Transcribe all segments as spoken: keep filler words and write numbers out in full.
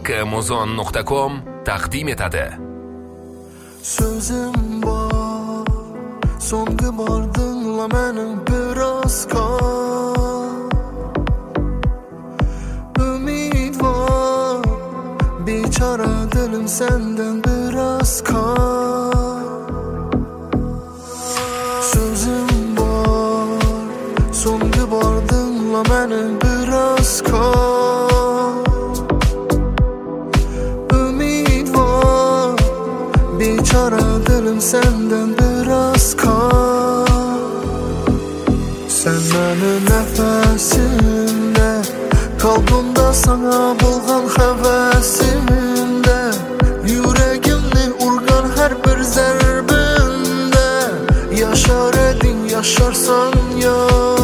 Kmuzon nokta com taqdim etadi. Sözüm bor, so'nggi bor dinla meni biroz qol. Umidvor, bechora dilim sendan biroz qol. Sözüm bor, so'nggi bor dinla meni biroz qol. Bechora dilim senden biraz kal. Sen meni nefesimde, kalbimda sana bulgan hevesimde, yüreğimni urgan her bir zerbinde. Yaşar edin, yaşarsan ya.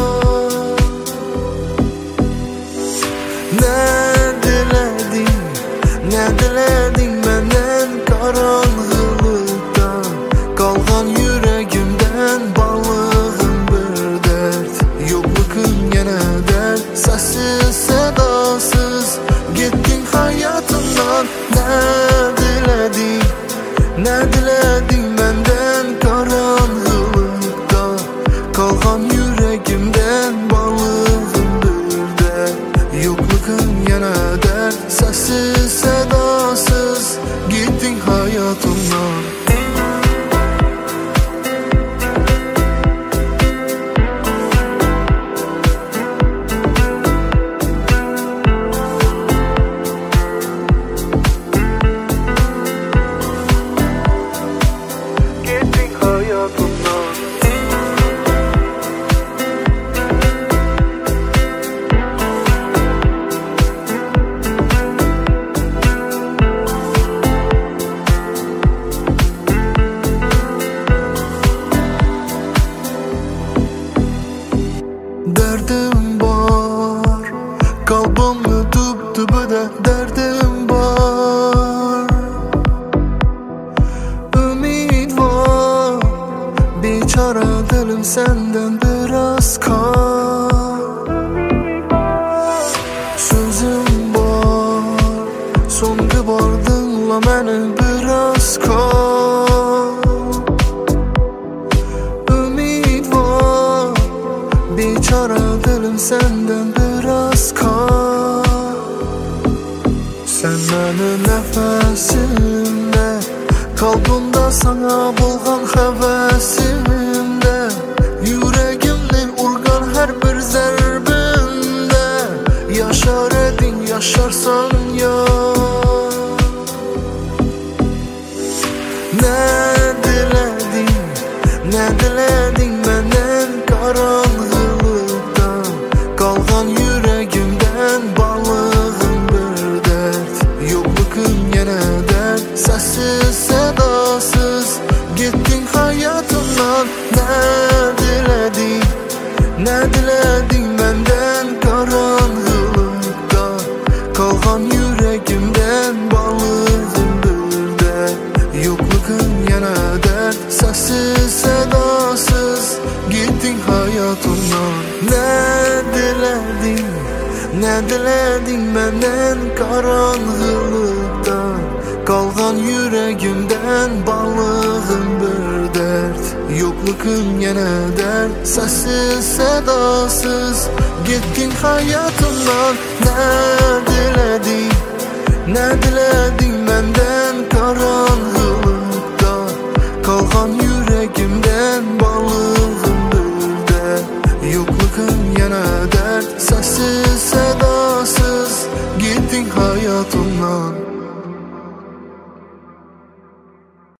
Ne diledin, ne diledin benden karanlık. Kalgan yüreğimden balığım bir dert. Yokluğun yine dert. Sessiz sedasız gittin hayatımdan. Ne diledin, ne diledin benden karanlıkta. Kalgan yüreğimden balığım bir dert. Yokluğun yine dert. Sessiz sedasız gittin hayatımdan. Derdim var, kalbimni dub-dubida derdim var. Umid var, bechora dilim senden biraz kal. Sözüm var, so'nggi bor dinla meni biraz kal. Umid var, bechora dilim senden biraz kal. Sen meni nefesimde, kalbimda sana bulgan hevesimde, yüreğimni urgan her bir zerbinde. Yaşar edin, yaşarsan ya. Ne diledin, ne diledin benden karanlıkta. Kalgan yüreğimden balığım bir dert. Yokluğun yine dert. Sessiz sedasız gittin hayatımdan. Ne diledin, ne diledin benden karanlıkta. Kalgan yüreğimden balığım bir dert. Yokluğun yine dert. Sessiz sedasız gittin hayatımdan. Ne diledin, ne diledin benden karanlıkta. Kalgan yüreğimden balığım bir dert. Yokluğun yine dert. Sessiz sedasız gittin hayatımdan. Ne diledin, ne diledin benden karanlıkta. Kalgan yüreğimden balığım bir dert. Yokluğun yine dert. Sessiz sedasız gittin hayatımdan.